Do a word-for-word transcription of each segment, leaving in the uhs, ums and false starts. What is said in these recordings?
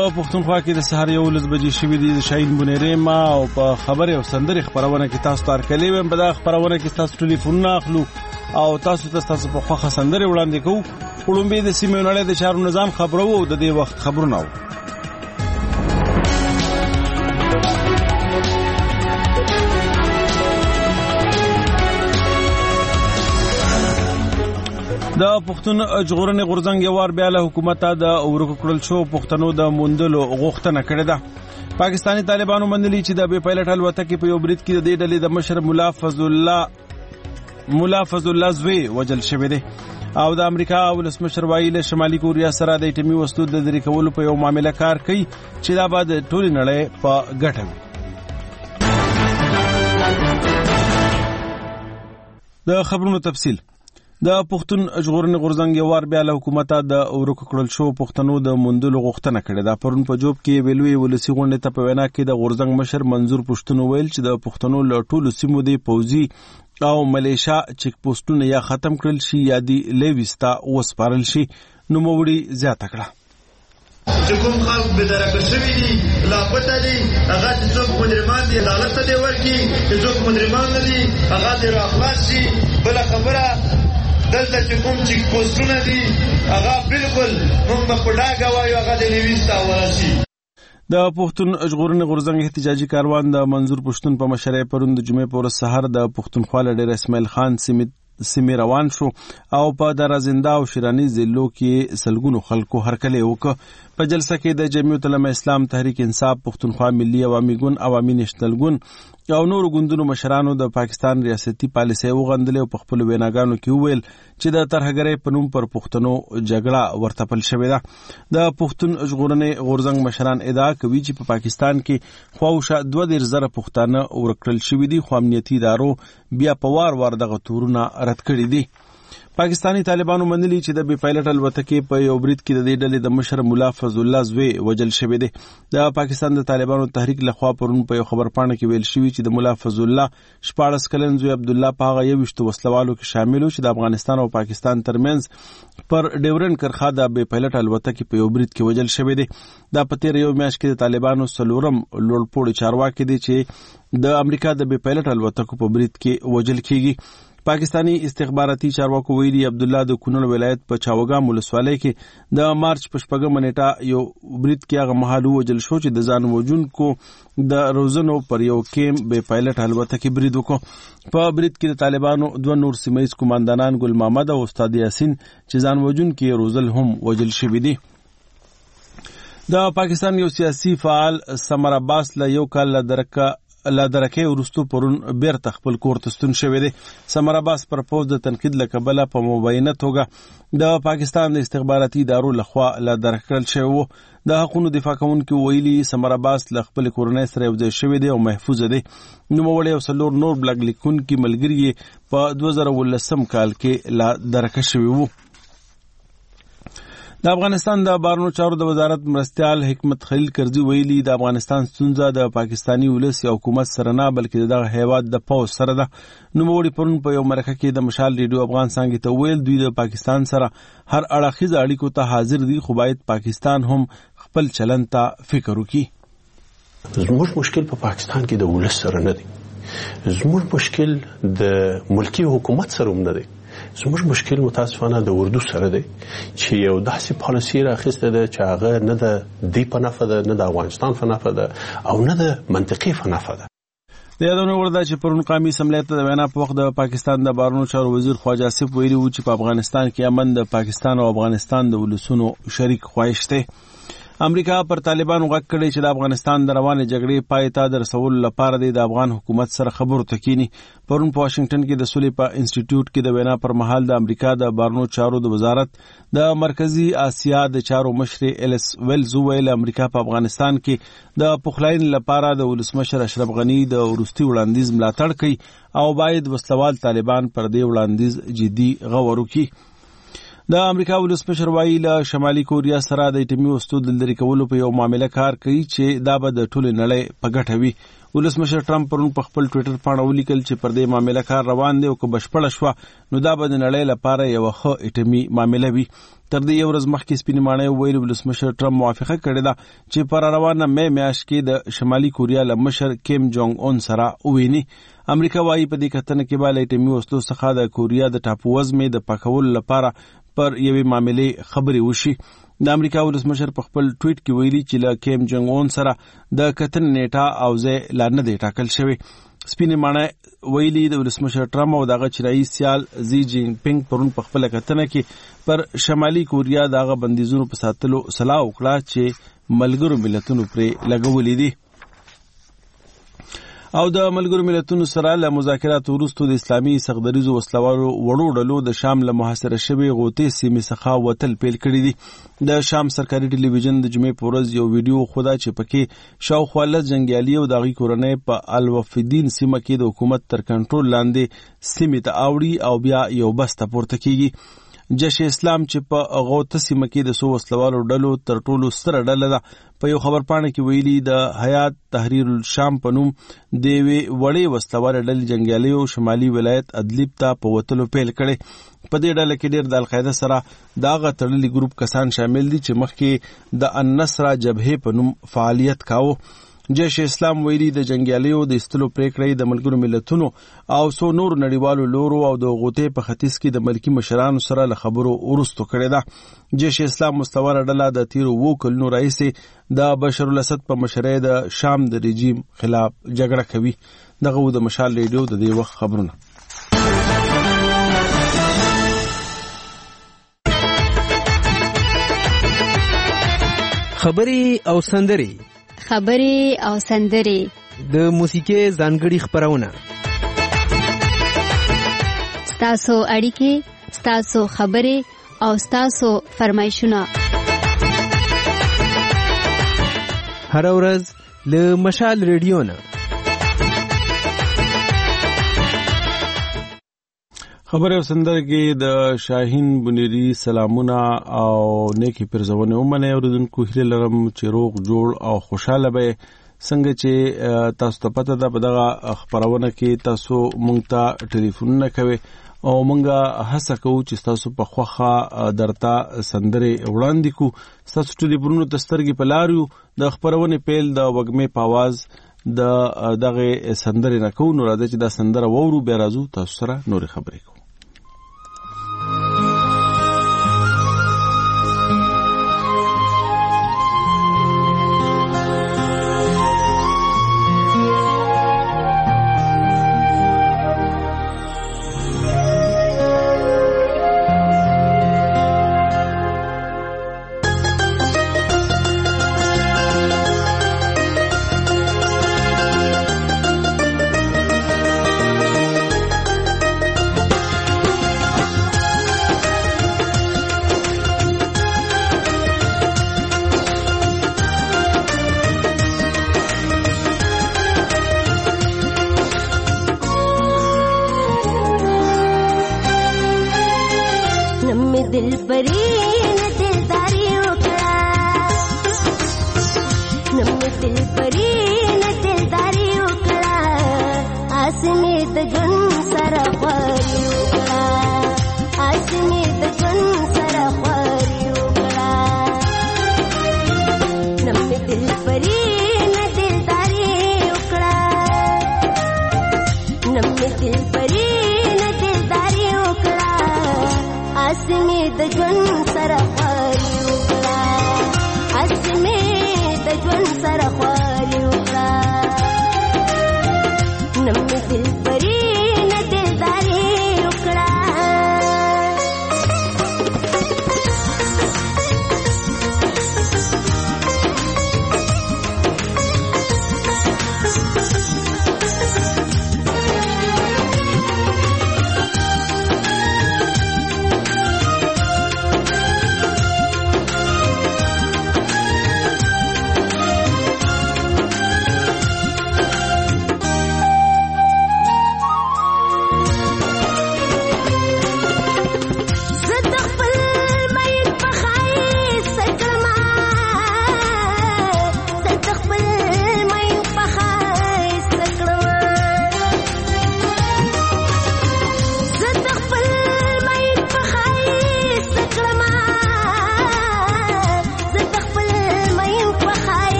په پښتونخوا کې د سهار یولس بجې شوې دي. د شاهین بونیری ما او په خبرې او سندرې خپرونه کې تاسو ته هرکلی ویم. په دغه خپرونه کې تاسو ټلیفونونه اخلو او تاسو ته تاسو په خوښه سندرې وړاندې کوو. وړومبې د سیمې نړۍ د چارو نظام خبرو او د دې وخت خبرونه وو. د پښتون ژغورنې غورځنګ یو وار بیا له حکومت د ورکو کړل شو پښتنو د موندلو غوښتنه کړې ده. پاکستاني طالبانو منلي چې د بې پایلټ الوتکې په یو برید کې د دې ډلې د مشر مولا فضل الله مولا فضل الله زوی وژل شوی دی او د امریکا ولسمشر وایي له شمالي کوریا سره د اټومي وسلو د لرې کولو په یو معامله کار کوي چې دا به د ټولې نړۍ په ګټه وي. د خبرونو تفصیل. د پښتون ژغورنې غورځنګ یو وار بیا له حکومت د ورکو کړل شو پښتنو د موندلو غوښتنه کړې ده. پرون په جوب کې ویلوي ولسی غونډې ته په وینا کې د غورځنګ مشر منظور پښتون ویل چې د پښتنو له ټولو سیمو د پوځي او ملیشا چیک پوسټونه یا ختم کړل شي یا دی لیوستا وسپارل شي. نو موړي زیاته کړه چې کوم خلک به درکه شوي دي لا پته دي هغه چې څوک مجرمان دي عدالت ته دی ورکي چې څوک مجرمان نه دي هغه دې راخلاص شي. بله خبره دلته چې کوم چیک پوسټونه دي هغه بالکل موږ په ډاګه وایو هغه د لیوستا ورسي. د پښتون ژغورنې غورځنګ احتجاجي کاروان د منظور پښتون په مشرۍ پرون د جمعې په ورځ سهار د پښتونخوا له ډېر اسماعیل خان سیمې روان شو او په درازنده او شیراني ضلعو کې سلګونو خلکو هرکلی وکړ. په جلسه کې د جمعیت العلماء اسلام تحریک انصاف پښتونخوا ملي عوامي ګوند عوامي نېشنل ګوند او نورو ګوندونو مشرانو د پاکستان ریاستي پالیسۍ وغندلې او په خپلو ویناګانو کې وویل چې د ترهګرۍ په نوم پر پښتنو جګړه ورتپل شوې ده. د پښتون ژغورنې غورځنګ مشران ادعا کوي چې په پا پاکستان کې خواوشا دوه دېرش زره پښتانه ورکړل شوي دي خو امنیتي ادارو بیا په وار وار دغه تورونه رد کړي دي. پاکستانی طالبانو منلي چې د بې پایلټ الوتکې په یو برید کې د دې ډلې د مشر مولا فضل الله زوی وژل شوی دی. د پاکستان د طالبانو تحریک لخوا پرون په یو خبرپاڼه کې ویل شوی چې د مولا فضل الله شپاړس کلن زوی عبد الله په هغه یوویشتو وسلوالو کې شامل و چې د افغانستان او پاکستان ترمنځ پر ډیورنډ کرښه د بې پایلټ الوتکې په یو برید کې وژل شوی دی. دا په تیر یو میاشت کې د طالبانو څلورم لوړپوړي چارواکي دی چې د امریکا د بې پایلټ الوتکو په برید کې وژل کیږي. پاکستانی استخباراتي چارواکو ویلي عبد الله د کونړ ولایت په چاوګام ولسوالۍ کې د مارچ په شپږمه نیټه یو برید کې هغه مهال وژل شو چې د ځان وژونکو د روزنو پر یو کیم بې پایلټ الوتکې برید وکړ. په برید کې د طالبانو دوه نور سیمه ییز قوماندانان ګل محمد او استاد یاسین چې ځان وژونکي روزل هم وژل شوي دي. د پاکستان یو سیاسي فعال سمر عباس له یو کال له درکه لا درکې ورستو پرون بیرته خپل کور ته ستون شوی دی. سمر عباس پر پوز د تنقید له کبله په مبینه توګه د پاکستان د استخباراتي ادارو لخوا لا درک کړل شوی و. د حقوقو دفاع کوونکي ویلي سمر عباس له خپل کورنۍ سره یو ځای شوی دی او محفوظ دی. نوموړی او څلور نور بلاګ لیکونکي ملګري په دوه زره اوولسم کال کې لا درکه شوي وو. د افغانستان د بهرنیو چارو د وزارت مرستیال حکمت خلیل کرزي ویلي د افغانستان ستونزه د پاکستانی ولس یا حکومت سره نه بلکې دغه هیواد د پوځ سره ده. نوموړي پرون په یو مرکه کې د مشال ریډیو افغان څانګې ته ویل دوی د پاکستان سره هر اړخیز اړیکو ته حاضر دي خو باید پاکستان هم خپل چلند ته فکر وکړي. زموږ مشکل په پاکستان کې د ولس سره نه دی، زموږ مشکل د ملکی حکومت سره هم نه دی. زموږ مشکل متاسفانه د اردو سره دی چې یو داسې پالیسي راخیسته ده چې هغه نه د دوی په نفع ده، نه د افغانستان په نفع ده او نه د منطقې په نفع ده. د یادونه وړ ده چې پرون قومي اسمبلۍ ته د وینا په وخت د پاکستان د بهرنیو چارو وزیر خواجه آصف ویلي و چې په افغانستان کې امن د پاکستان او افغانستان د ولسونو شریک خواهش دی. امریکا پر طالبانو غږ کړی چې د افغانستان د روانې جګړې پای ته د رسولو لپاره د افغان حکومت سره خبرو ته کینی. پرون په واشنگټن کې د سولې په انسټیټیوټ کې د وینا پر مهال د امریکا د بهرنیو چارو د وزارت د مرکزی اسیا د چارو مشر الیس ویلز ویل امریکا په افغانستان کې د پخلاین لپاره د ولسمشر اشرف غنی د ورستي وړاندیز ملاتړ کوي او باید وسلوال طالبان پر دې وړاندیز جدي غور وکړي. د امریکا ولسمشر وایي له شمالي کوریا سره د اټومي وسلو د لرې کولو په یو معامله کار کوي چې دا به د ټولې نړۍ په ګټه وي. ولسمشر ټرمپ پرون په خپل ټوئیټر باندې ولیکل چې پر دې معاملې کار روان دی او که بشپړه شوه نو دا به د نړۍ لپاره یوه ښه اټومي معامله وي. تر دې یو ورځ مخکې سپینې ماڼۍ وویل ولسمشر ټرمپ موافقه کړې ده چې پر روانه مې میاشت کې د شمالي کوریا له مشر کیم جونګ اون سره وویني. امریکا وايي په دې کتنه کې به له اټومي وسلو څخه د کوریا د ټاپووزمې د پاکولو لپاره پر یوې معاملې خبرې وشي. د امریکا ولسمشر په خپل ټویټ کې ویلي چې له کیم جونګ اون سره د کتنې نیټه او ځای لا نه دی ټاکل شوی. سپینې ماڼۍ ویلي د ولسمشر ټرمپ او دغه چینایي سیال زی جین پینګ پرون په خپله کتنه کې پر شمالي کوریا دغه بندیزونو په ساتلو صلاح وکړه چې ملګرو ملتونو پرې لګولي دي. او د ملګرو ملتونو سره له مذاکراتو وروسته د اسلامي سختدریزو وسلوالو وړو ډلو د شام له محاصره شوې غوطې سیمې څخه وتل پیل کړي دي. د شام سرکاري ټلویزیون د جمعې په ورځ یو ویډیو خدا چې پکې شاوخوا لس جنګیالي او د هغوی کورنۍ په الوفدین سیمه کې د حکومت تر کنټرول لاندې سیمې ته اوړي او بیا یو بس ته پورته کیږي. جیش اسلام چې په غوطه سیمه کې د څو وسلوالو ډلو تر ټولو ستره ډله ده په یو خبرپاڼه کې ویلي د حیات تحریر الشام په نوم د یوې وړې وسلوالې ډلې جنګیالیو شمالي ولایت ادلیب ته په وتلو پیل کړی. په دې ډله کې ډېر د القاعده سره د هغه تړلي ګروپ کسان شامل دي چې مخکې د النصره جبهې په نوم فعالیت کاوه. جیش اسلام ویلي د جنګیالیو د ایستلو پریکړه د ملګرو ملتونو او څو نور نړیوالو لورو او د غوطې په ختیځ کې د ملکي مشرانو سره له خبرو وروسته کړې ده. جیش اسلام مستوره ډله د تیرو اوو کلونو راهیسې د بشر الاسد په مشرۍ د شام د رژیم خلاف جګړه کوي. دغه و د مشال ریډیو د دې وخت خبرونه. خبرې او سندرې خبرې او سندرې د موسیقي ځانګړي خبرونه ستاسو اړیکې ستاسو خبرې او ستاسو فرمایشونه هر ورځ له مشال ریډیو نه. خبر او سندره کې د شاهین بنيري سلامونه او نیکی پرزونه ومنه اوردونکو هیله لرم چې روغ جوړ او خوشاله به څنګه چې تاسو ته پته ده په دغه خبرونه کې تاسو مونږ ته ټلیفون کوي او مونږه هڅه کوو چې تاسو په خوخه درته سندره وړاندې کو. تاسو ټلیفونونو ته سترګې په لاریو د خبرونه پیل د وګمې په आवाज د دغه سندره نه کوو. نو راځي چې دا سندره وورو بیا راځو تاسو سره نور خبرې کوو.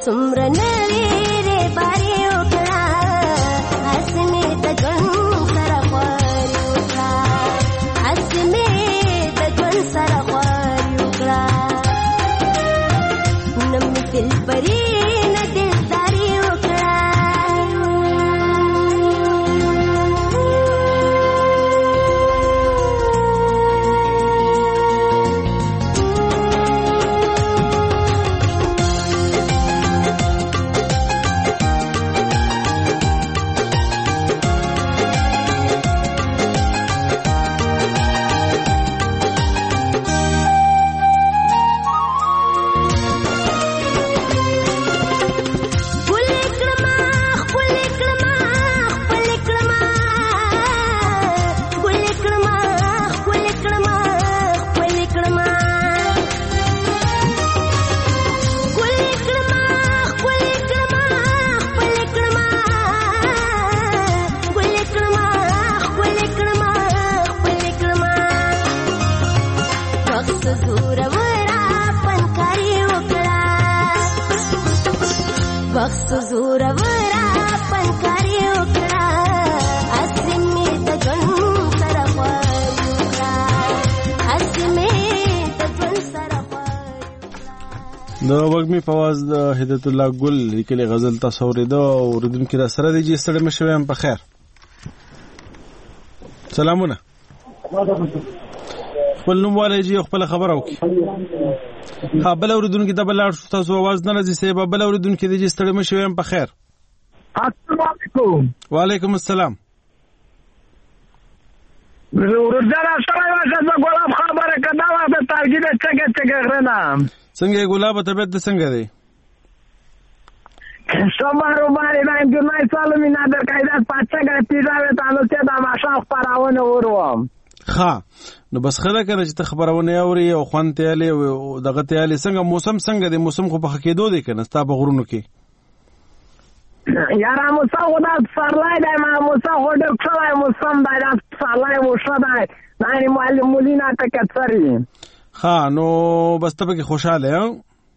څومره نړۍ باري وکړه اسمه د ژوند سره خواري وکړه اسمه د ژوند سره خواري وکړه نم دل پرې نه دلداري وکړه وخت زور ورا پنکاري وکړه اسمه د ژوند سره خواري وکړه اسمه د ژوند سره خواري د وګمي فواز د هدایت الله ګل لیکلي غزل تاسو اوریدو اوریدونکو را سره دی چې ستړي مشوي هم په خیر سلامونه خپل نوم والي جی خپل خبر او کی ها بل اوریدونکو د بل تاسو आवाज نه راځي سبب بل اوریدونکو د جې ستړي مشوي هم په خیر السلام علیکم وعلیکم السلام ورځره سره راځه د ګلاب خبره کدا واسه تارګې د څنګه څنګه غرنا څنګه ګلاب طبيعت څنګه دی سمارو باندې باندې نه سالمینا د قاعده پاتګه پیژاوي تاسو ته د ماشا خبرونه وروم ها نو بس خله کنه چې خبرونه اوري او خوان ته علي او دغه ته علي څنګه موسم څنګه دی موسم خو په حقیقت دی کنه ستا په غرونو کې یاره موسم خو دا سرلای دی ما موسم خو ډېر ښه موسم دی دا سرلای وشه دی نه معلم مولینا ته کثري ها نو بس ته به خوشاله ها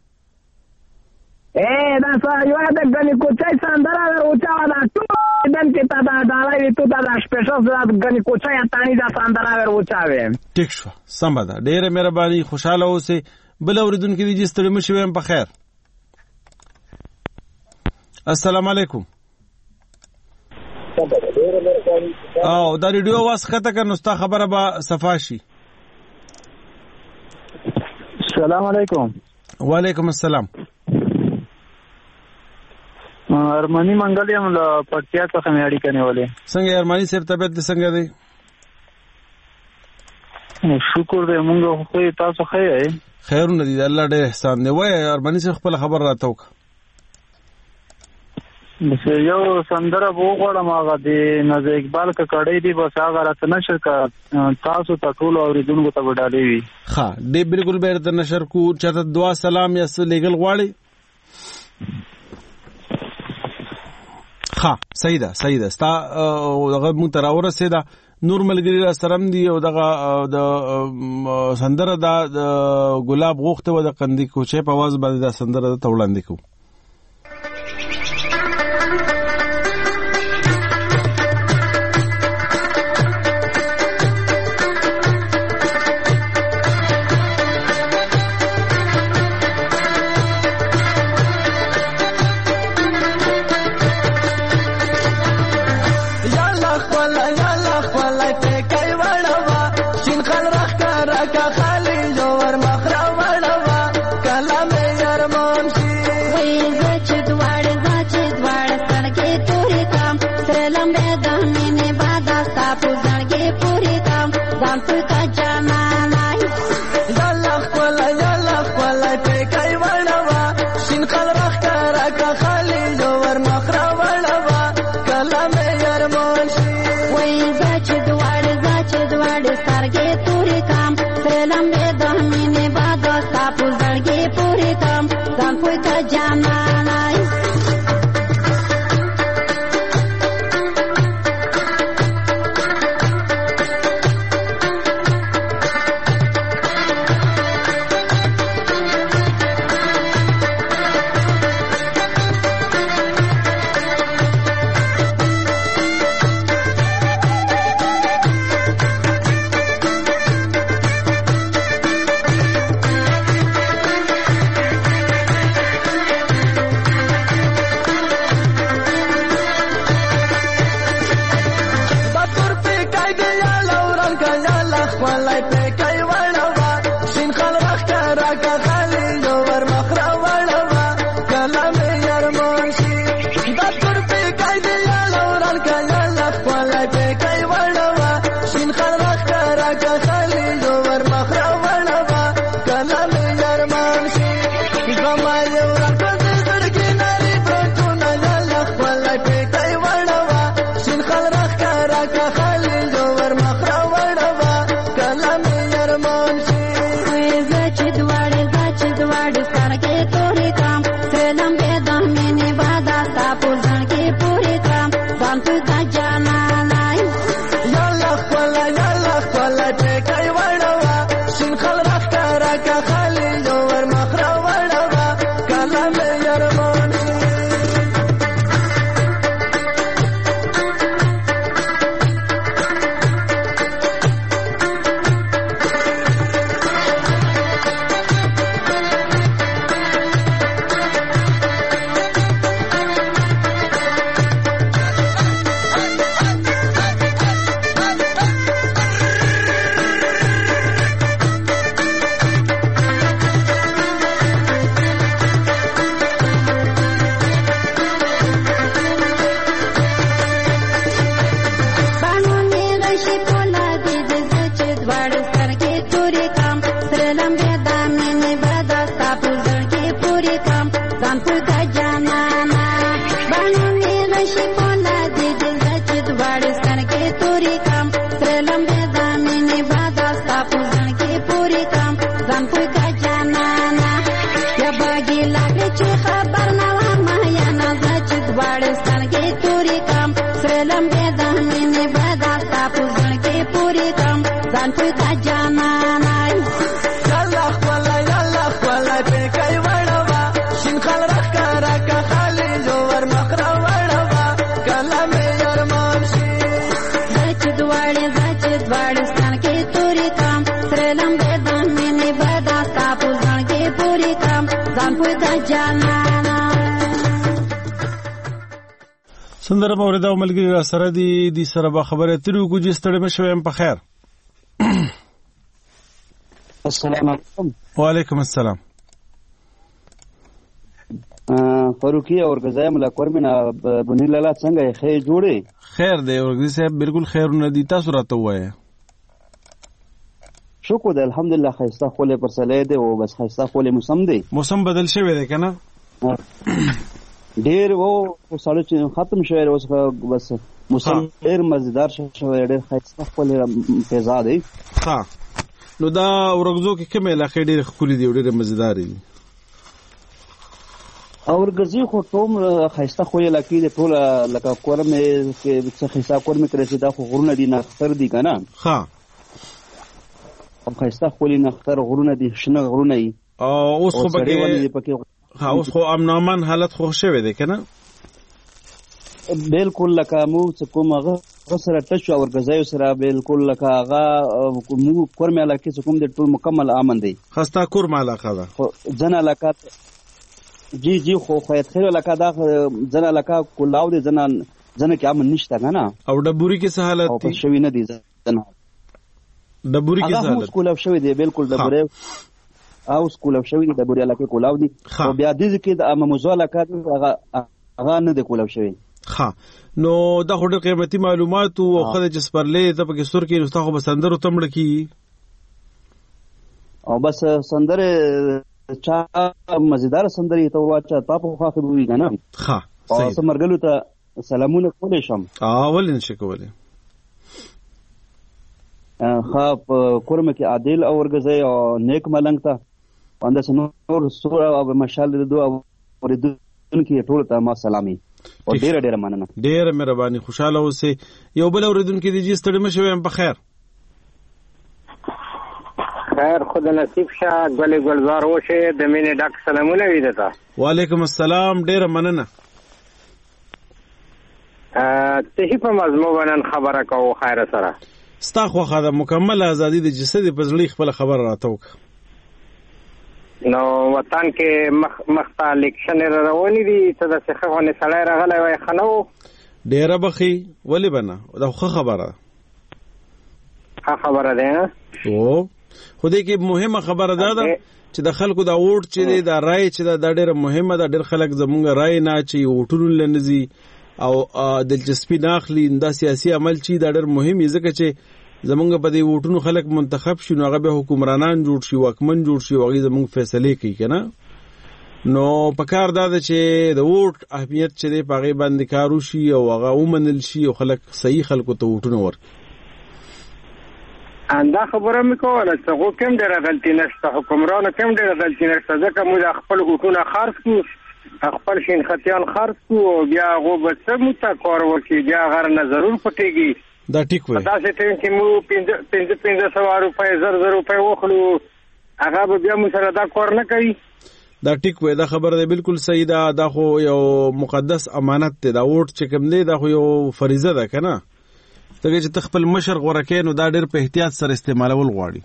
اے دا سره یو د غنی کوچای سندره ورچا دا دن کې تا دا دالای ته دا سپیشل دا غنی کوچای تانی دا سندره ورچاوي ټیک شو سم ده ډېر مهرباني خوشاله اوسه بل اوریدونکو دي چې ستړي مشوي هم په خیر السلام علیکم او دا ریډیو واس خطه کنه ستا خبره به صفاشي السلام علیکم وعلیکم السلام ارمانی منګل یم له پټیا څخه مې اړیکه نیولې څنګه ارمانی صاحب طبيعت څنګه دی شکر دې مونږ خو تاسو ښه یې خیرونه دي الله ډېر احسان دی وای ارمانی صاحب خپل خبر راته وک بس یو سندره وګورم هغه د نز اقبال کا کړی دی بس هغه راته نشر کا تاسو ته ټول اوریدونکو ته وډالې وي ها دې بالکل به راته نشر کو چاته دعا سلام یا لګل غواړي ها صحیح ده صحیح ده ستا دغه مون تر اورسه ده نور ملګری را سرم دی او دغه د سندره د ګلاب غوخته و د قندی کوچه په आवाज باندې د سندره ته وړاندې کو خپلای په کوي وړوا شین خل راخ را کا خالي جوور مخرا وړوا کلام يرمون شي دا پر په کوي دی لوران کله خپلای په کوي وړوا شین خل راخ را کا خالي جوور مخرا وړوا کلام يرمون شي غما یوران په زړګي ناري پټونه لاله خپلای په کوي وړوا شین خل راخ را کا خالي جوور مخرا وړوا کلام يرمون شي سندره مورده او ملګری را سره دي د سره به خبره ترې کو چې ستړي مشوم په خیر. السلام علیکم. وعلیکم السلام. فاروقی اور غزای ملا کورمنا بنی لاله څنګه خې جوړې؟ خیر دی اور غزای صاحب بالکل خیرونه دي، تاسو راته وایي. شکر دی الحمدلله. خیسته خوله پر سلې دی او بس خیسته خوله موسم دی. موسم بدل شوی دی کنه؟ ډیر وو سړی چې ختم شوی اوس بس موسم ډیر مزیدار شوی، ډیر خیسته خوله فضا دی. ها نو دا ورغزو کې کومه علاقې ډیر خولي دی ډیر مزیدار دي؟ اور غزي خو ټوم خیسته خوله لکه د ټول لکه کورمه کې څه خیسته کورمه کړی دا خو غرونه دي نه خطر دي کنه. ها او خیسته خوله نه خطر غرونه دي، شنه غرونه دي. او اوس خو بګه ها اوس خو امن حالت خو شوه دی کنه؟ بالکل لکه مو څه کوم هغه سره ټچ او غزای سره بالکل لکه هغه مو کورمه علاقه څه کوم د ټول مکمل امن دی. خسته کورمه علاقه ده ځنه علاقه جی جی خو خیت خیر علاقه ده ځنه علاقه کولاو دي ځنه ځنه کې امن نشته کنه. او ډبوري کې څه حالت دی؟ او شوی نه دي ځنه ډبوري کې څه حالت؟ هغه کولاو شوی دی بالکل ډبوري او کولاو شوی دی ډبوري علاقه کولاو دي او بیا دې کې د اماموزو علاقه هغه هغه نه دی کولاو شوی. ها نو دا خو ډېر قیمتي معلومات او خدای چې سپرلې ته پکې سور کې نو تاسو به سندرو تمړ کی او بس سندره چا مزیدار سندري ته واچا تاسو خو خو وی کنه. ها صحیح. او سمرګلو ته سلامونه کولې شم. اول انشاء کوله. ها کورمه کې عادل او ورغزي او نیک ملنګ ته اند سنور سور او مشال دو او ردون کې ټول ته ما سلامي او ډیر ډیر مننه. ډیر مهرباني، خوشاله اوسئ. یو بل اوریدون کې دي چې ستړي مشوي هم په خیر. خیر خدا نصیب شه ګل ګلزار وشه د مینې ډاک سلامونه وی دتا. وعلیکم السلام، ډیر مننه. ا ته په مضمون باندې خبره کوو خیر سره. ستا خو خاله مکمل ازادي د جسد په ځلې خپل خبر راتوک. نو وطن کې مخ مخته الیکشن روانې دي ته د څه خونه سړی راغلی وای خنو ډیره بخي ولی بنا دا خو خبره خبره ده. او خو دې کې مهمه خبره ده چې د خلکو د ووټ چې د رای چې د ډېر مهمه ده. ډېر خلک زمونږ رای نه چې ووټونو لنزي او دلچسپي ناخلي دا سیاسي عمل چې دا ډېر مهم ځکه چې زمونږ په دې ووټونو خلک منتخب شي نو هغه به حکمرانان جوړ شي واکمن جوړ شي او هغه زمونږ فیصله کوي کنه. نو پکار دا چې د ووټ اهمیت چې دی په هغه باندې کار وشي او هغه ومنل شي او خلک صحیح خلکو ته ووټونه ورکړي. اندا خبره مې کوله چې هغه کوم ډېر غلطي نشته، حکمرانو کوم ډېر غلطي نشته ځکه موږ خپل ووټونه خرڅ کړو، خپل شین خطیان خرڅ کړو، بیا هغه به څه مو کار وکړي، بیا هغه نه ضرور پټيږي. دا ټیک وای. دا چې ټیم کې مو پنځه پنځه سو روپۍ زر زر روپۍ وخلو هغه به بیا مو سره دا کار نه کوي. دا ټیک وای. دا خبره ده بالکل صحیح ده. دا خو یو مقدس امانت ده. دا ووټ چې کوم دی دا خو یو فریضه ده کنه. دغه چې تخپل مشر غوړه کې نو دا ډېر په احتیاط سره استعمالول غواړي.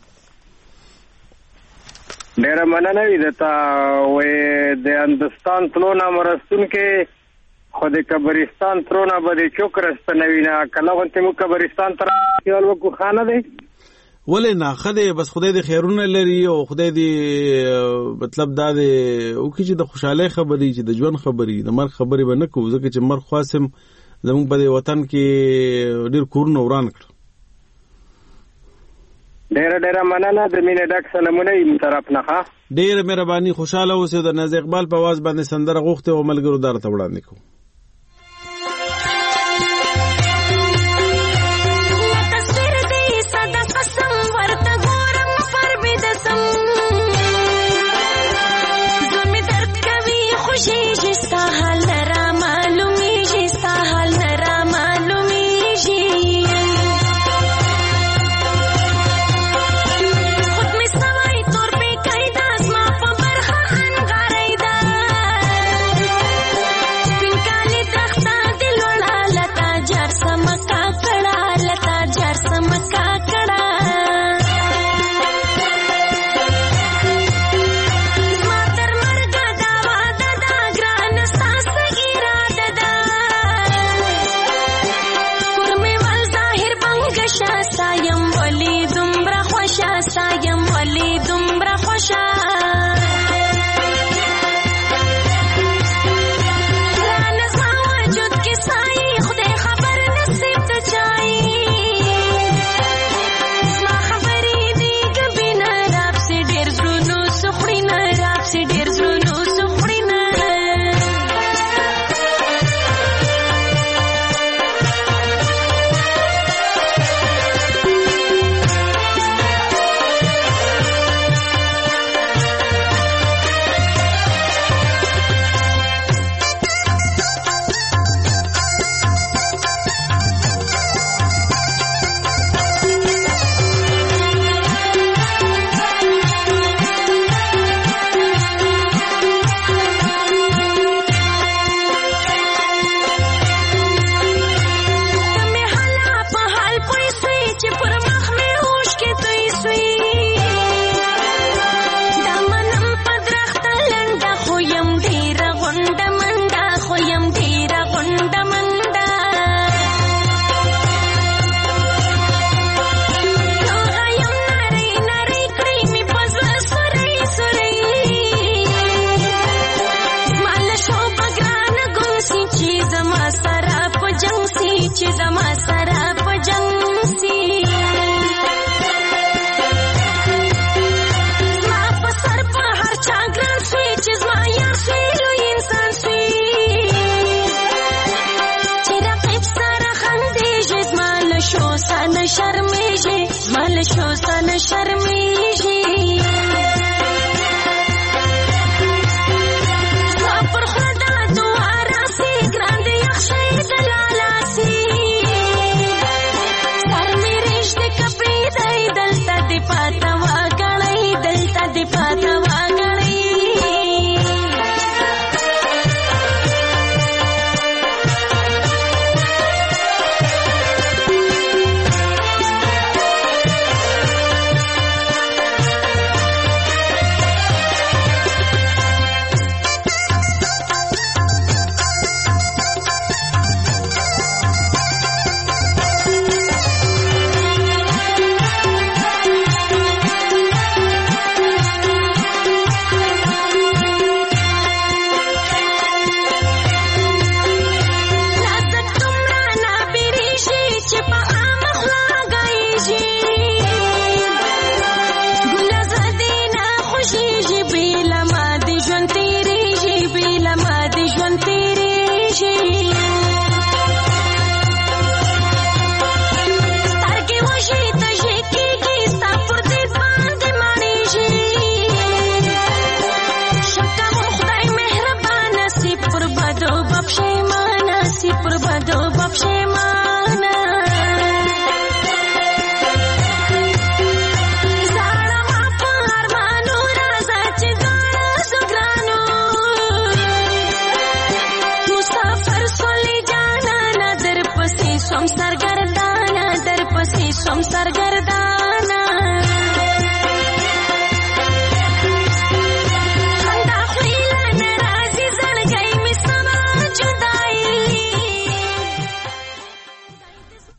ډېر مننه وي دتا وې د هندستان تلونه مرستون کې خو د قبرستان ترونه به د چوک رستنوي نه کله وانت مو قبرستان تر یو کو خانه دی ولې نه خدای بس خدای د خیرونه لري او خدای دې مطلب دا دی او کې چې د خوشاله خبري چې د ژوند خبري د مرګ خبري به نه کوو ځکه چې مرګ خاصم زموږ په وطن کې ډېر کورونه وران کړ. ډېر ډېر مننه د مینې ډک سلامونه یې طرف نه ښه. ډېر مهرباني خوشاله اوسئ. د ناز اقبال په आवाज باندې سندره غوښته او ملګرو درته وړاندې کوم.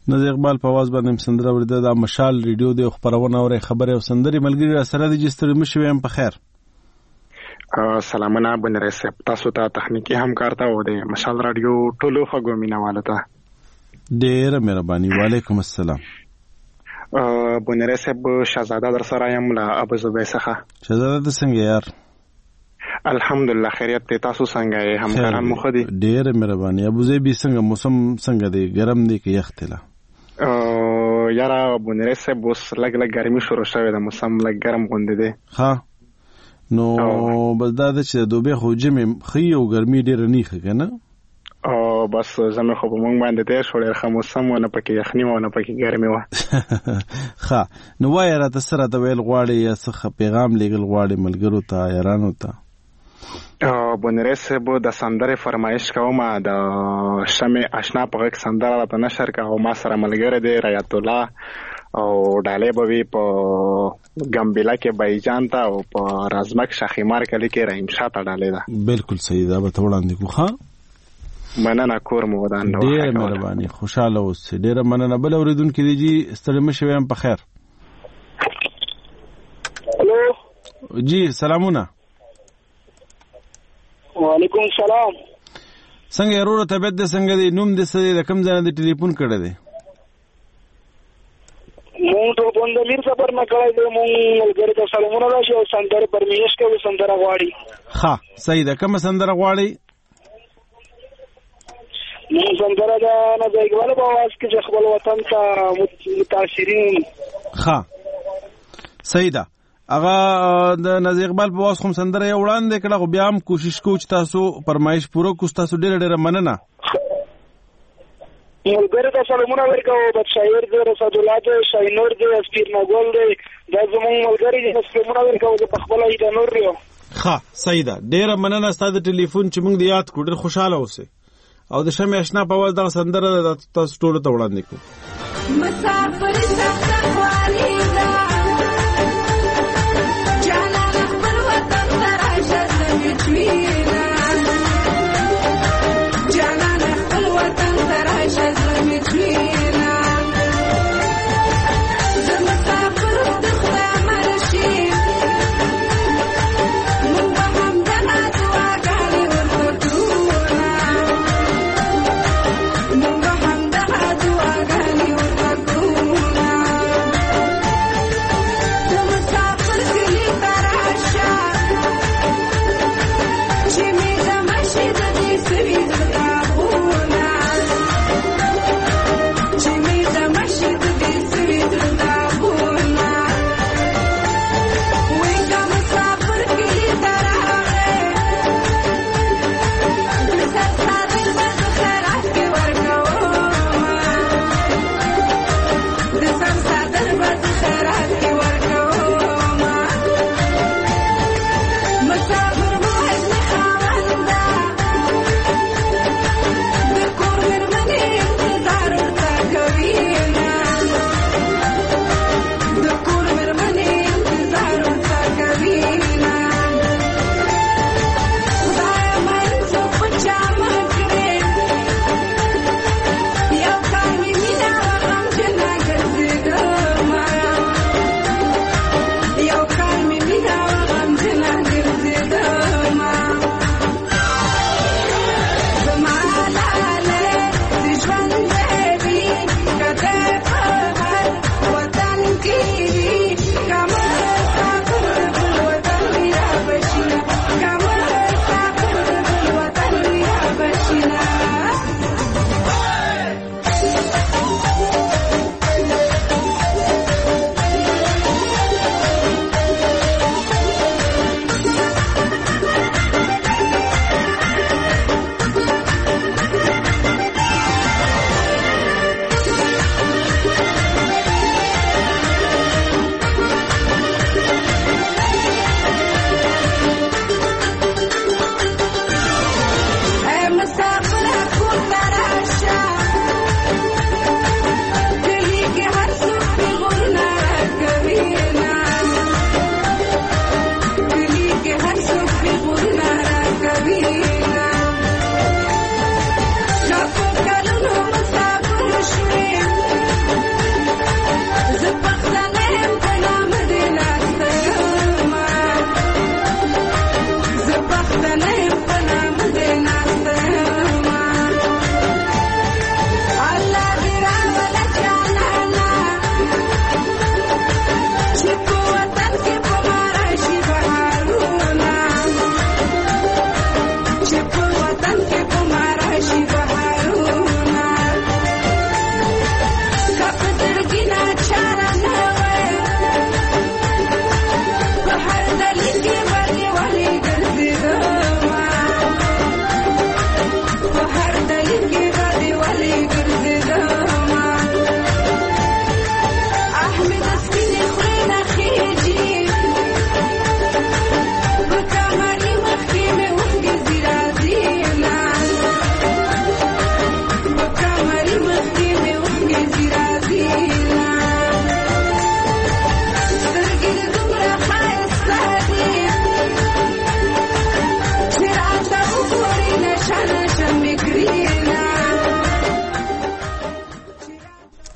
نازي اقبال په आवाज باندې سندره ورده د مشال ریډیو د خبرونه او خبره او سندري ملګری سره د جستر مشوي هم په خیر. سلامونه بنره صاحب، تاسو ته تخنیکی همکار ته او د مشال رادیو ټولو خګومینه والته ډېر مهرباني. وعلیکم السلام. بنره صاحب شهزاده در سره یم له ابو زبیر څخه. شهزاده څنګه یار؟ الحمدلله خیریت ته. تاسو څنګه یې؟ همکاران مو ښه دي؟ ډېر مهرباني. ابو زبیر څنګه موسم څنګه دی؟ ګرم دی که یخ دی؟ یاره بنره صاحب اوس لږ لږ ګرمي شروع شوې ده، موسم لږ ګرم غوندې دی. ها نو بس دا ده چې د دوبۍ خو جمع ښي او ګرمي ډېره نه ښه که نه؟ او بس زمې خو په مونږ باندې تېر شو، ډېر ښه موسم و، نه پکې یخني وه نه پکې ګرمي وه. ښه نو وایه راته څه راته ویل غواړې یا څه پیغام لیږل غواړې ملګرو ته یارانو ته؟ بنره صاحب د سندرې فرمایش کوم، د شمې اشنا په غږ سندره راته نشر که او ما سره ملګری دی رایت الله او ډالۍ به وي په ګمبیلا کې بایجان ته او په رازمک شاخیمار کلي کې رحیم شاه ته ډالۍ ده. بالکل صحیح ده، به ته وړاندې کړو. ښه مننه، کور مو ودان. ډېره مهرباني، خوشحاله اوسئ. ډېره مننه. بل اورېدونکي دی جي ستړي مه شوئ هم په خیر. الو جی سلامونه. وعلیکم السلام. څنګه یې وروره طبیعت دې څنګه دی؟ نوم دې څه دی؟ د کوم ځای نه دې ټلیفون کړی دی؟ مونږ ټلیفون د میر سفر نه کړی دی. مونږ ملګري ته سلامونه راشي او سندرې پرمیش کوي، سندره غواړي. ښه صحیح ده. کومه سندره غواړئ؟ مونږ سندره د نازي اقبال په اواز کې چې خپل وطن ته متاثرین. ښه صحیح ده. هغه د نازي اقبال په واس کوم سندره یې وړاندې کړه، خو بیا هم کوشش کوو چې تاسو فرمایش پوره کړو. تاسو ډېره ډېره مننه. ملګري ته سلامونه ورکوو. بد شاعر دی، رسد الله دی، شاهینور دی، اسپیر نګول دی، دا زموږ ملګري دي. سلامونه ورکوو. زه پخپله ایده نور یم. ښه صحیح ده. ډېره مننه ستا د ټلیفون چې موږ دې یاد کړو. ډېر خوشحاله اوسئ. او د شمې اشنا په اواز دغه سندره تاسو ټولو ته وړاندې کړو. مسافر سفر خالي ده جانا خپل وطن ته راشه زمې چوینه، جانا خپل وطن ته راشه زمې چوینه، زه مسافر د خدای امر شي موږ به همدغه دعاګانې ورته کوو، موږ به همدغه دعاګانې ورته کوو.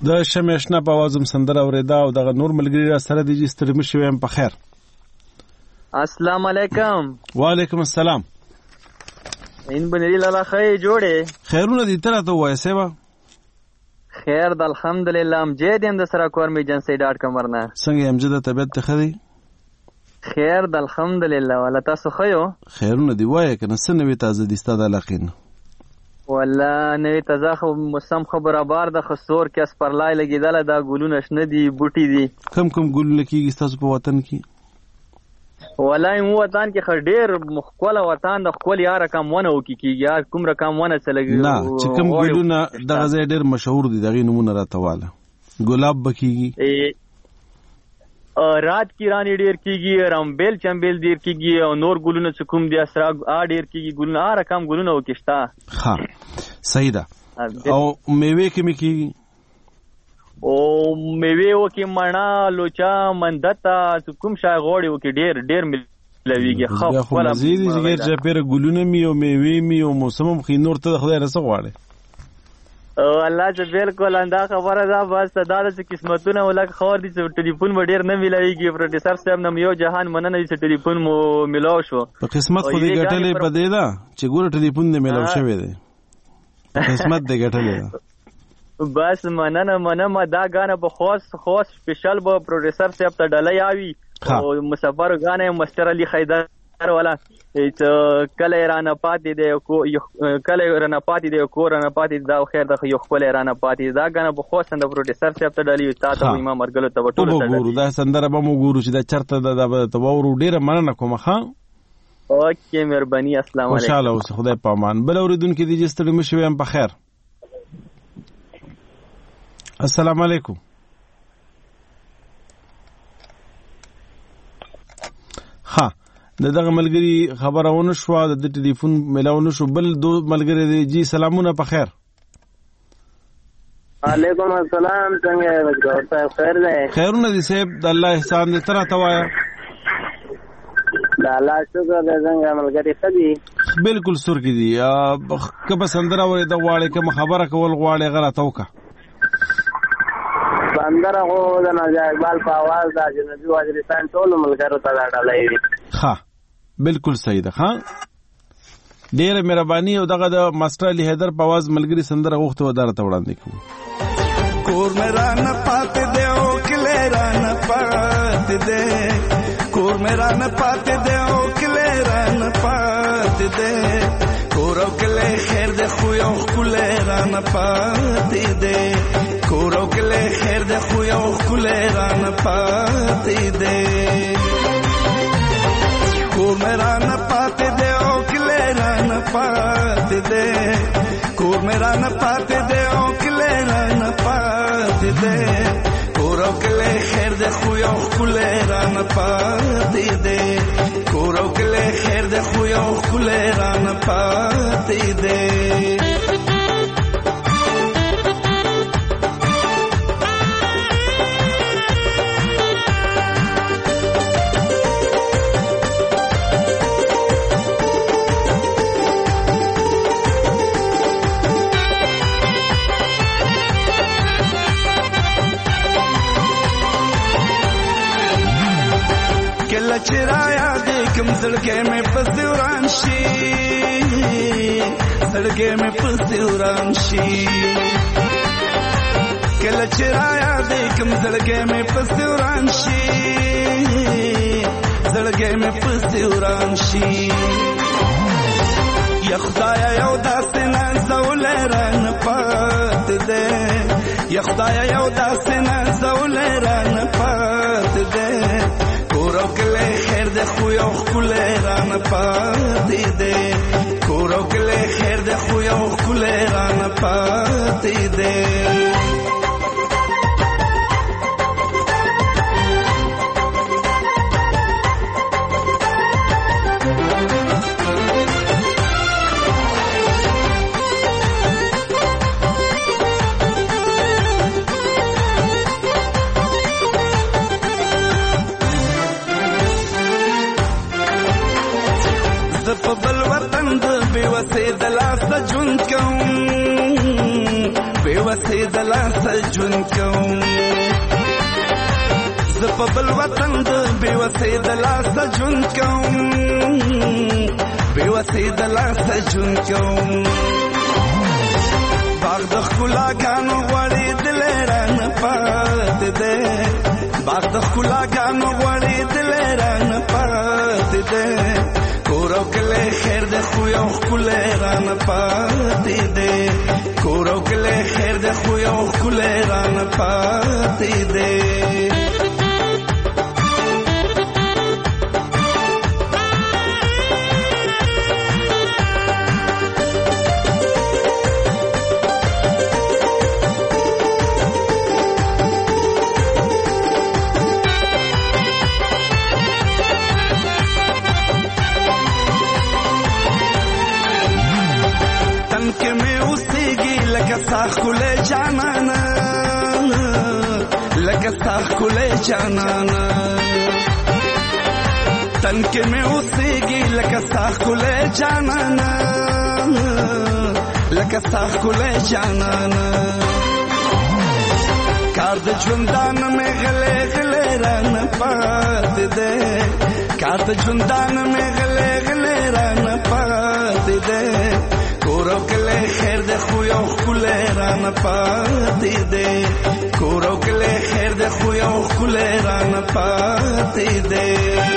د شمع اشنا په आवाज هم سندره اوریدا او دغه نور ملګری را سره دي چې ستړي مشي ویم په خیر. السلام علیکم. وعلیکم السلام. این بنری لالا خی جوړه خیرونه دي تر ته وای سیوا خیر د الحمدلله ام جې دیم د سره کور می جنسي ډاټ کام ورنه څنګه ام جې د طبيعت ته خدي خیر د الحمدلله ولا تاسو خیو خیرونه دی وای کنه سنوي تازه دي ستاده لقین ولا نوې تازه خو موسم خبره بار د خسور کې اس پرلای لګیدل دا ګلونه شنه دي بوټي دي کم کم ګلونه کیږي تاسو په وطن کې ولای مو وطن کې خ ډیر مخکوله وطن د خپل یار کم ونه وکي کیږي کوم رقم ونه چلګي نه چې کوم ګلونه دغه ځای ډیر مشهور دي دغه نمونه راتواله ګلاب بکیږي رات کی رانی ډیر کیږي رامبل چمبل ډیر کیږي او نور ګلونه چې کوم دي اسرا ا ډیر کیږي ګلونه ا رقم ګلونه وکښتا ها صحیح ده او میوه کې مکیږي او میوه وکي مانا لوچا مندتا کوم شای غوړي وکي ډیر ډیر ملويږي خو ولا مزيد غیر چې پیر ګلونه می او میوه می او موسم خو نور ته خدای رسو غواړي او الله چې بالکل انده خبره ده بس دا د قسمتونه ولک خور دي چې ټلیفون و ډیر نه ملويږي پروډوسر صاحب نم یو جهان مننه چې ټلیفون مو ملاو شو په قسمت خو دې ګټلې پدې ده چې ګور ټلیفون دې ملاو شوی دی قسمت دې ګټلې بس مننه مننه دا غانه په خاص خاص سپیشل به پروډوسر صاحب ته ډلای آوي او مسافر غانه مستر علي خیدر والا چې کله ایران پاتې دی کو کله ایران پاتې دی کو ایران پاتې دا خیر د یو خپل ایران پاتې دا غانه په خاص د پروډوسر صاحب ته ډلای تاسو امام مرګلو ته ټول ته ګورو دا سندره به مو ګورو چې دا چرته د تباور ډیره مننه کوم ښا اوکې مهرباني السلام علیکم خوشاله اوسه خدای په امان بل اوریدونکو دي چې ستړي مشي ویم په خیر. السلام علیکم. ها د دغه ملګری خبره ونه شو د ټلیفون ملاونه شو بل دو ملګری دی جی سلامونه په خیر. علیکم السلام څنګه ورته خیر دی خیرونه دي صاحب د الله احسان دې تر توایا د الله شکر دې څنګه ملګری خدي بالکل سر کی دي کبه سندره ورې د واړې کوم خبره کول غواړي غره توکا سندره غو د نجا اقبال په आवाज د جنبي وزیرستان ټول ملګرو ته ډالۍ ها بالکل صحیح ده ها ډېر مهرباني او دغه د ماستر علي حیدر په आवाज ملګری سندره وخت ودار ته وړاندې کوم کور میرا نه پات دے او کله را نه پات دے کور میرا نه پات دے او کله را نه پات دے کور او کله خیر دے خو یو کله را نه پات دے کور او کله خیر دے خو یو کله را نه پات دے کور میرا نه پات دے او کله را نه پات دے کور میرا نه پات دے او کله را نه پات دے کور او کله خیر دے خو یو کله را نه پات دے کور او کله خیر دے خو یو کله را نه پات دے چرایا دیکھم سڑکے میں پسوران شی سڑکے میں پسوران شی کل چرایا دیکھم سڑکے میں پسوران شی سڑکے میں پسوران شی یا خدایا یو داسنا زولران پات دے یا خدایا یو داسنا زولران پات دے کورو کله خیر د خو یو کله رانه پاتې دے کورو کله خیر د خو یو کله رانه پاتې دے د لاس جون کوم بے وسه د لاسه ژوند کوم زه په بل وطن د بېوسۍ د لاسه ژوند کوم بېوسۍ د لاسه ژوند کوم باغ د ښکلاګانو غوړېدلی رانه پاتې دی باغ د ښکلاګانو غوړېدلی رانه پاتې دی کور او کلی خیر دی خو یو ښکلی رانه پاتې دی کور او کلی خیر دی خو یو ښکلی رانه پاتې دی ښکلی جانانا لکه ستا ښکلی جانانا تن کې مې اوسېږي لکه ستا ښکلی جانانا لکه ستا ښکلی جانانا کار د ژوندانه مې غلی غلی رانه پاتې دی کار د ژوندانه مې غلی غلی رانه پاتې دی کور او کلی خیر دی خو یو ښکلی رانه پاتې دی کور او کلی خیر دی خو یو ښکلی رانه پاتې دی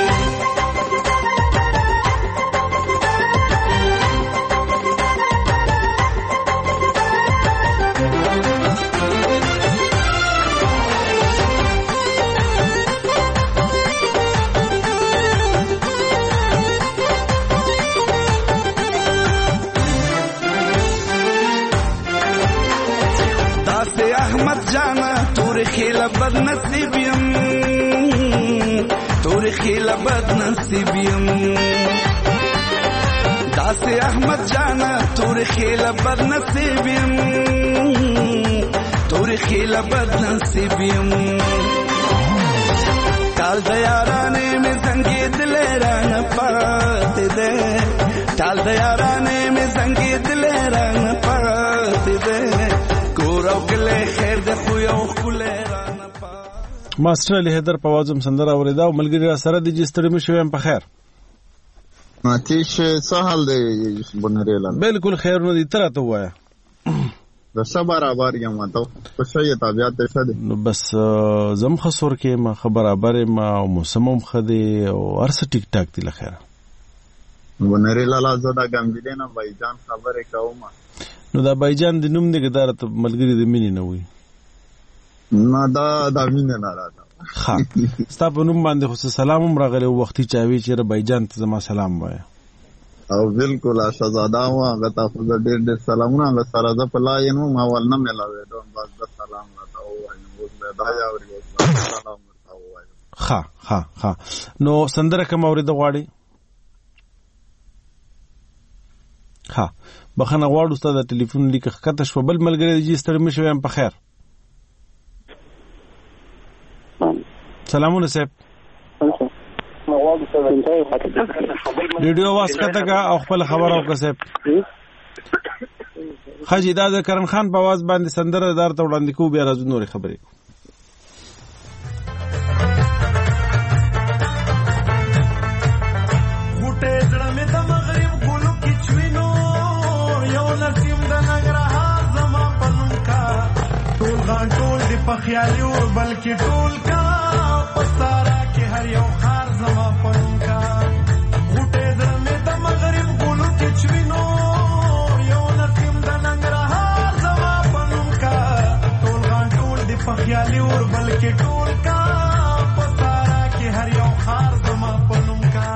بد نصیب یم تور خیله بد نصیب یم داسې احمد جانا تور خیله بد نصیب یم تور خیله بد نصیب یم ټال د یارانې مې زنګېدلی رانه پاتې دی ټال د یارانې مې زنګېدلی رانه پاتې دی کور او کلی خیر دی خو یو ښکلی ماسټر علي حیدر په आवाज هم سندره اورېده او ملګري را سره دي چې ستړي مه شوئ په خیر ماتیش څه حال دی بنریلا بالکل خیر نه دي ته راته ووایه د څه برابر یم ته ښه یې طبیعت ښه دی نو بس زم ښه سور کې یم ښه برابر یم او موسم هم ښه دی او هر څه ټیک ټاک دي له خیره بنریلا لا زه د ګمبلې نه بایجان خبرې کوم نو دا بایجان د نوم دی که دا راته ملګري د مینې نه وي نه دا د مینې نه راته ښه ستا په نوم باندې خو سلام هم راغلی و وختي چاوي چېرې بایجان ته زما سلام وایه او بالکل شهزاده و هغه ته خو زه ډېر ډېر سلامونه هغه سره زه په لاین وم اول نه میلاوېدم بس د سلام راته ووایم اوس به دا یې اوري اوس سلام ورته ووایم ښه ښه ښه نو سندره کوم اورېده غواړې ښه بخښنه غواړو ستا د ټلیفون لیکه ښکته شوه بل ملګری دی چې ستړي مه شوی یم په خیر سلامونه صاحب ریډیو आवाज کته کا او خپل خبر او کا صاحب خاجي دا د کرن خان په आवाज باندې سندره دار ته وړاندې کو بیا راځو نورې خبرې غوټه زړه مې د مغرب ګلو کې چوینو یو نسیم د ننګرهار زما پنوم کا ټول غان ټول دی په خیالي او بلکې ټول کا پستارا کې هر یو خار زما پنوم کا غوټه زړه مې د مغرب ګلو کې چوینو یو نسیم د ننګرهار زما پنوم کا ټول غان ټول دی په خیالي او بلکې ټول کا پستارا کې هر یو خار زما پنوم کا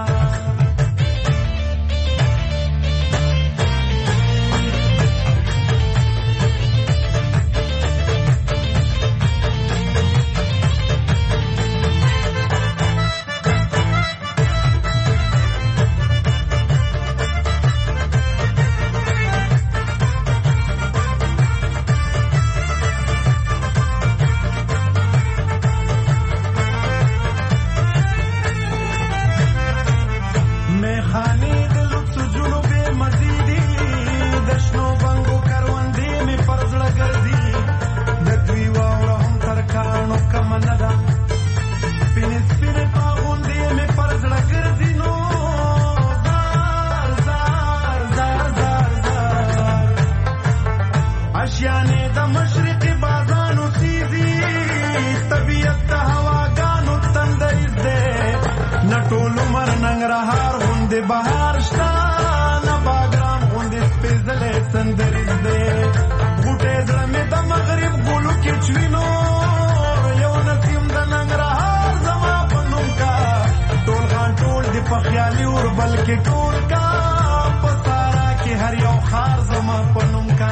ټول عمر ننګرهار غوندې بهار شته نه باګرام غوندې سپېڅلی سندریز دی غوټې زړه مې د مغرب ګلو کې چوینو یو نسیم د ننګرهار زما په نوم کا ټول غان ټول دې په خیالي اوربل کې ټول کا په سارا کې هر یو خار زما په نوم کا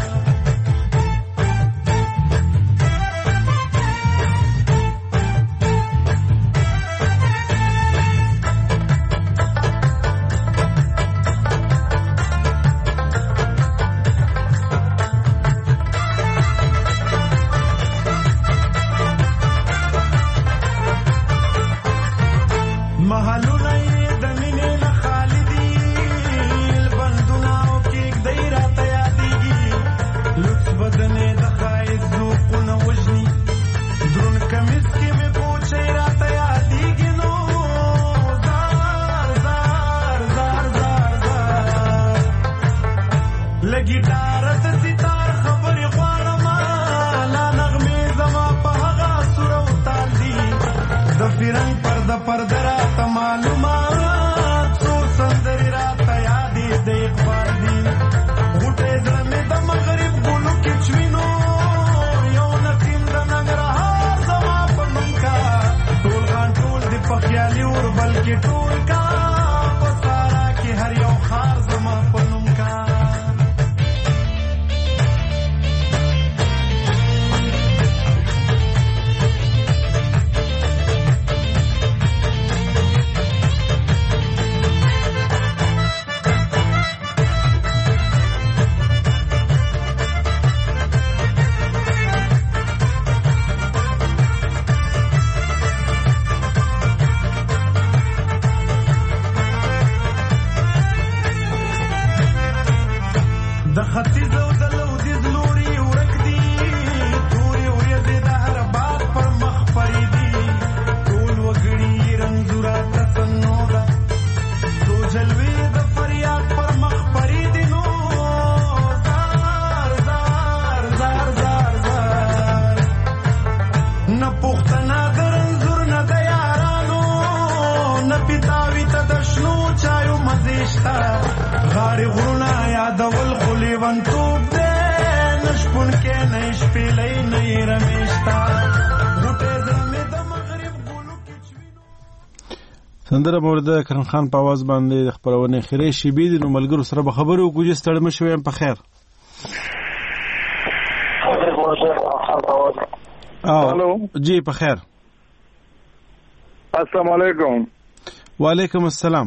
سندره مورد کرن خان په आवाज باندې خبرونه خیره شیبې د ملګرو سره به خبرو کوجه ستړم شوم په خیر. हेलो जी په خیر. السلام علیکم. وعلیکم السلام.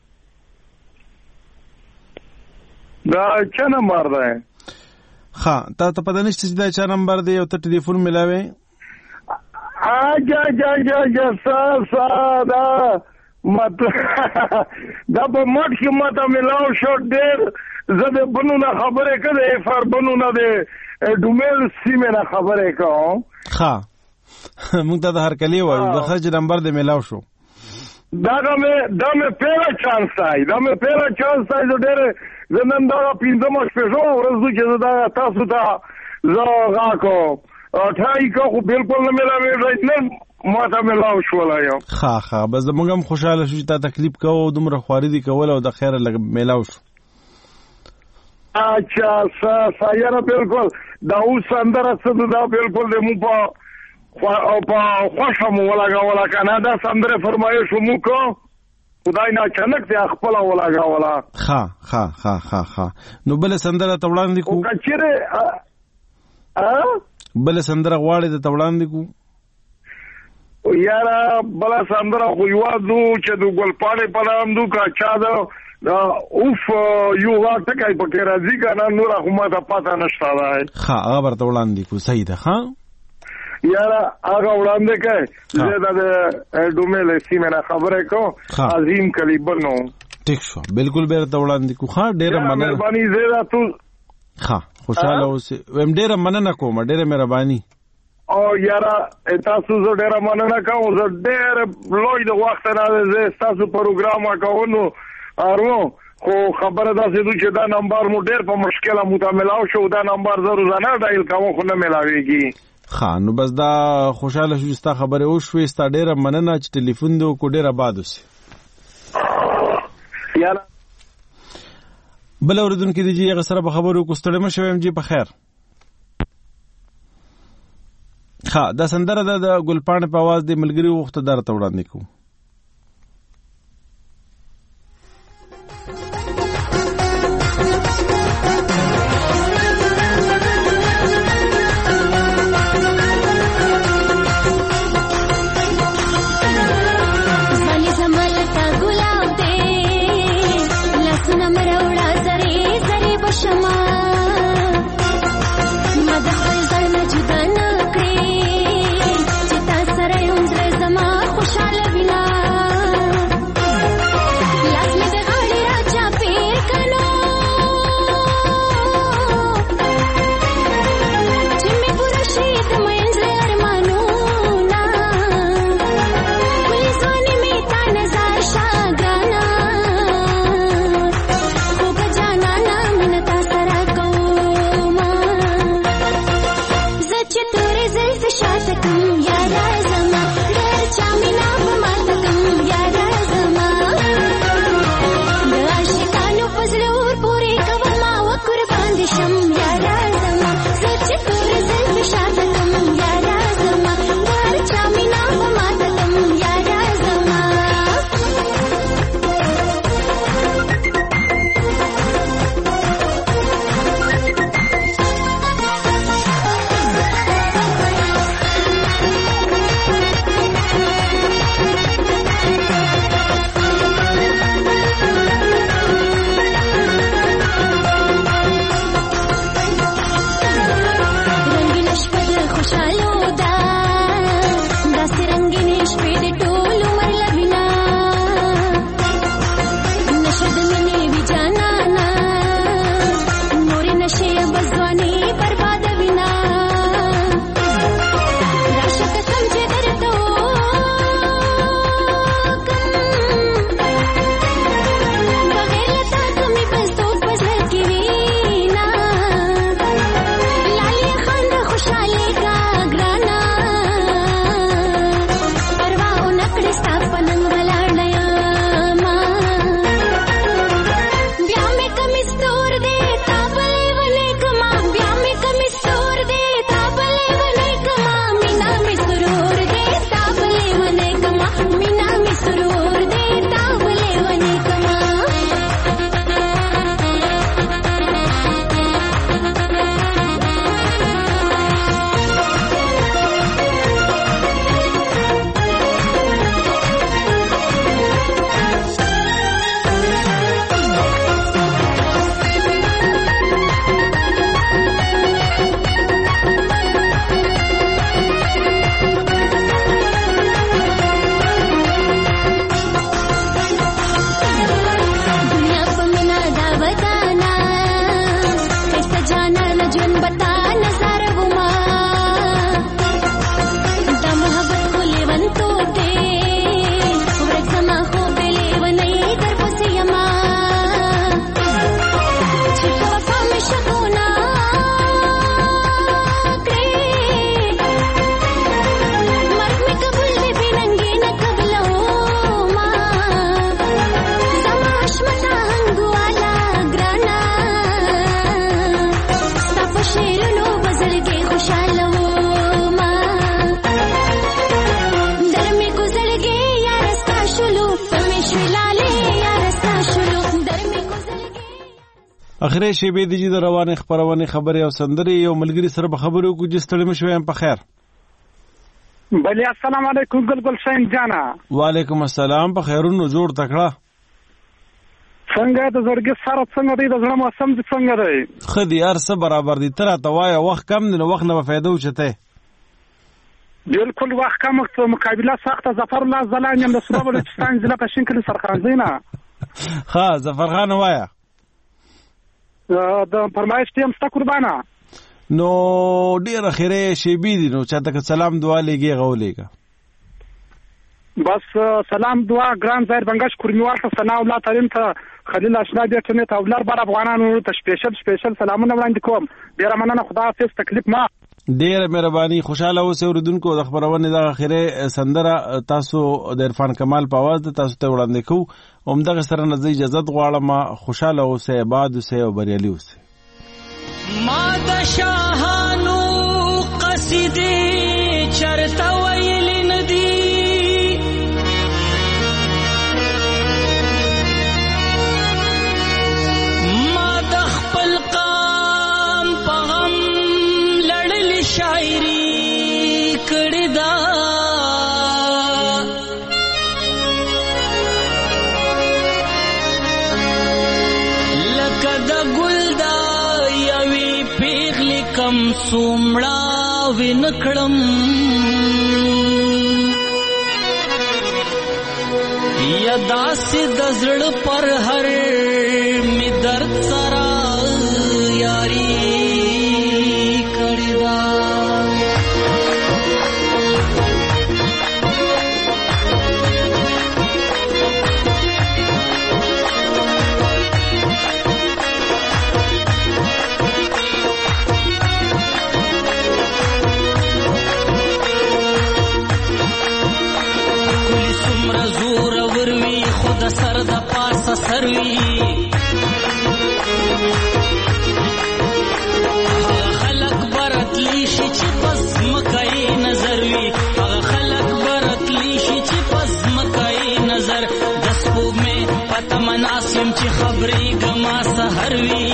دا چا نمبر ده؟ ها تا ته پته نشته چې دا چا نمبر دی او ته ټلیفون ملاوي؟ اجا جا جا جا سا سا دا مت دا په مټ کې ماته ملاو شو ډېر زه د بنونه خبرې کړې فر بنونه د ډومل سیمه نه خبرې کوم. ها موږ ته د هر کلی وایو د خرج نمبر د ملاو شو. دا مې دا مې پیرا چانس دی دا مې پیرا چانس دی زه ډېر زه نن دا پنځم شپږم ورځ چې دا تاسو ته زه غاکو اټای کو بالکل نه ملاوي نه ماته ملاو شو لایم. ها ها بس موږ هم خوشاله شو چې تا تکلیف کوو دومره خواري دي کول او د خیره لګ ملاو شو. اچھا سا سایره بالکل دا اوس اندر څه دا بالکل د مو په او په خوښه مو ولاګه ولا کنه دا سندره فرمایش مو کو خدای نه چنک ته خپل ولاګه ولا. ها ها ها ها ها نو بل سندره توړان دي کو کچره ا بل سندره غواړي د توړان دي کو یارا بل سندره خو یوازو چې د ګلپاړې په نام دو کا چا دا اوف یو وخت کې په کې راځي کنه نور خو ما ته پاتہ نشته راي. ها هغه ورته وړاندې دي کو صحیح ده. ها یارا هغه وړاندې کې زه د ډومل سیمه نه خبره کوم عظیم کلیبنو. ټیک شو بالکل به ته وړاندې کو. ها ډېر مننه مهرباني زه تو ها خوشاله اوسه ويم ډېر مننه کوم ډېر مهرباني او یارا تاسو زه ډېر مننه کوم زه ډېر لوی د وخت نه زه تاسو پروګرام کوم ارو خو خبره دا سې چې دا نمبر مو ډېر په مشکله متعاملاو شو دا نمبر زه روزانه ډایل کوم خو نه ملاويږي. ها نو بس دا خوشاله شو چې تا خبره او شوې ستا ډېر مننه چې ټلیفون دې کو ډېر آباد اوسه. یاره بل اوریدونکو دی جی هغه سره به خبرو کو ستړی مشه ویم جی په خیر. ها دا سندره د ګلپاڼې په आवाज د ملګری وخت درته وړاندې کوم. اخري شیبې د جې د روانې خبرونه خبرې او سندرې یو ملګری سره به خبرو کو چې ستړي مشو یم په خیر. بلی السلام علیکم ګلګل شین جانا. وعلیکم السلام په خیرونو جوړ تکړه. څنګه د زړګي سره څنګه دی د زړه موسم دې څنګه دی؟ خدي ارسه برابر دي تر ته وای وخت کم دی نو وخت نه فائدہ وچته. بالکل وخت کم مقابله سخته ظفر الله زلان یم د سره بلوچستان ضلع په شینکل سرخانزینا. ها ظفر خان وایا. د فرمایش ټیم ستا قربانه. نو ډیر خیره شیبې دي نو چاته که سلام دعا لګي غولېګا. بس سلام دعا ګران ظاهر بنگش کورنیوال ته ثنا الله تعالی ته خلیل اشنا دې ته ته ولر بار افغانانو ته سپیشل سپیشل سلامونه وړاندې کوم. ډیر مننه خدا حافظ تکلیف ما. ډېر مهرباني. خوشاله اوسئ اوریدونکو. د خبرونې دغه اخیری سندره تاسو د عرفان کمال په اواز د تاسو ته وړاندې کوو. همدغه سره نه زه اجازت غواړم. خوشاله اوسئ، آباد اوسئ او بریالي اوسئ. ما د شاهانو قصیدې چرته ویلې نه دي، ما د خپل قام په غم لړلې شاعري کړې ده، لکه د ګل د یوې پیغلې کم څومړه ونکړم، یا داسې د زړه پر هر می درد سره یاري کړې ده. د سر د پاسه سروي هغه خلق برتلی شي چې پس مکای نظر وي، هغه خلق برتلی شي چې پس مکای نظر، د سپوږمۍ پته مناسم چې خبرې ګما سحر وي،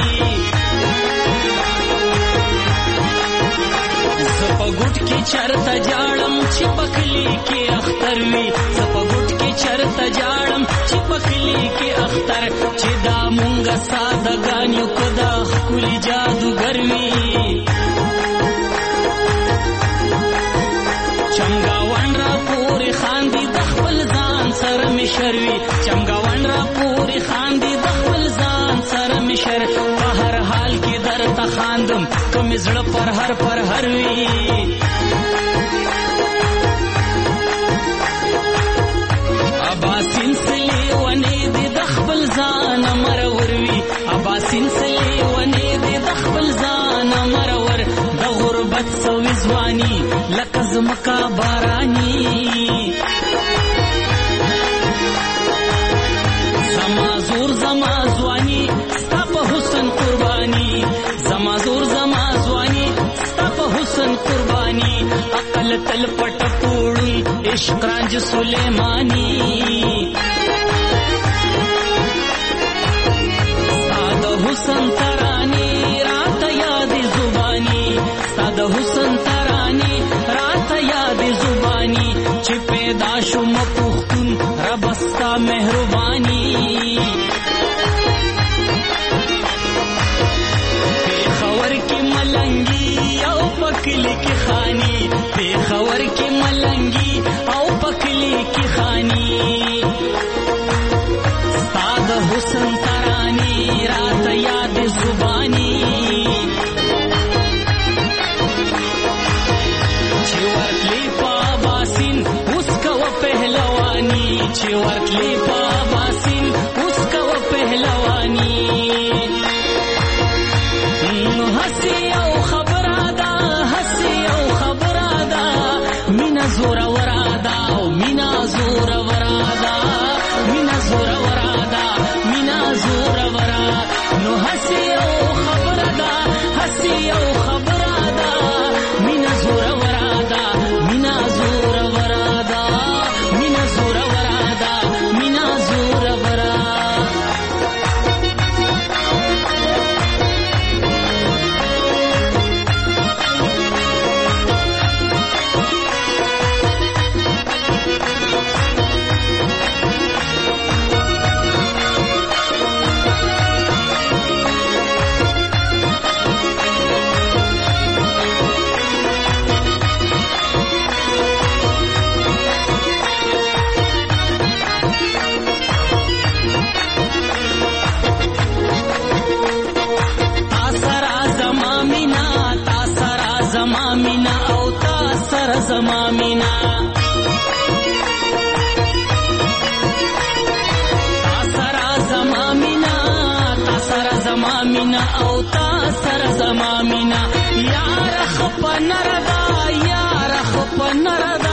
زه په ګوټ کې چرته جاړم چې پکلی کې اختر وي، زه په ګوټ کې چرته جاړم چې پکلی کې اختر، چې دا مونږه سادهګان یو که دا ښکلي جادوګر وي. چمګاون را پورې خاندي د خپل ځان سره مشر وي، چمګاون را پورې خاندي د خپل ځان سره مشر، په هر حال کې درته خاندم که مې زړه پر هر پر هر وي. اباسین سلی ونې دې د خپل ځان مرور وي، اباسین سلی ونې دې د خپل ځان مرور، د غربت سوي ځواني لکه زمکا باراني، زما زور زما ځواني ستا په حسن قرباني، زما زور زما ځواني ستا په حسن قرباني، عقل تل پټ پوړی عشق رانج سلیمانی، ستا د حسن تراني راته یاد زبانی، ستا د حسن تراني راته یاد زبانی، چې پیدا شوم پښتون رب ستا مهرباني. پېښور کې ملنګي او پکلی کې خاني، پېښور کې ملنګي او پکلی کې خاني، ستا د حسن تراني راته یاد زبانی، چې ورتلی په اباسین اوس کوه پهلواني، چې ورتلی په اباسین اوس کوه پهلواني. هسي او خبره ده، هسي او خبره ده، مینا زوره ورا ده او مینا زوره ورا ده، مینا زوره ورا ده، مینا زوره ورا، نو هسي او خبره ده، هسي او خبره ده، مینا زوره ورا ده، مینا زوره ورا ده، مینا زوره ورا ده، مینا زوره ورا. زما مینا تا سرا زما مینا تا سرا زما مینا او تا سره زما مینا یار خپ نردا یار خپ نردا